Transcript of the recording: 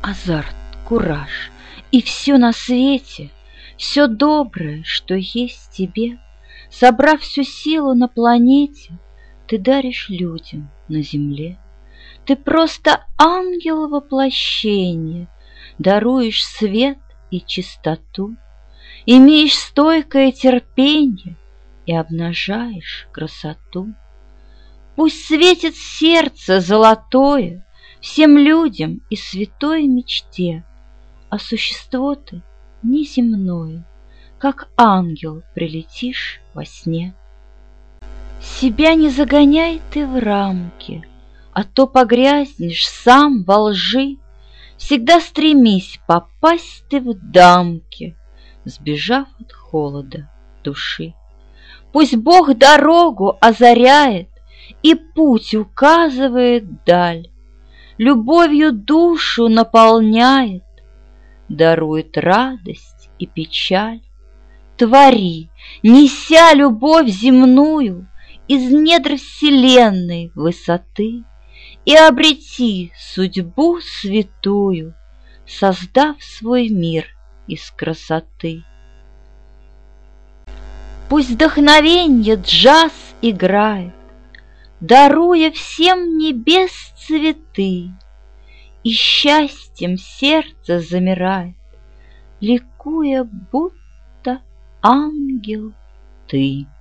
азарт, кураж и все на свете, все доброе, что есть в тебе, собрав всю силу на планете, ты даришь людям на земле. Ты просто ангел воплощения, даруешь свет и чистоту, имеешь стойкое терпение и обнажаешь красоту. Пусть светит сердце золотое всем людям и святой мечте, а существо ты неземное, как ангел прилетишь во сне. Себя не загоняй ты в рамки, а то погрязнешь сам во лжи. Всегда стремись попасть ты в дамки, сбежав от холода души. Пусть Бог дорогу озаряет и путь указывает даль, любовью душу наполняет, дарует радость и печаль. Твори, неся любовь земную из недр вселенной высоты, и обрети судьбу святую, создав свой мир из красоты. Пусть вдохновенье джаз играет, даруя всем небес цветы, и счастьем сердце замирает, ликуя, будто ангел ты.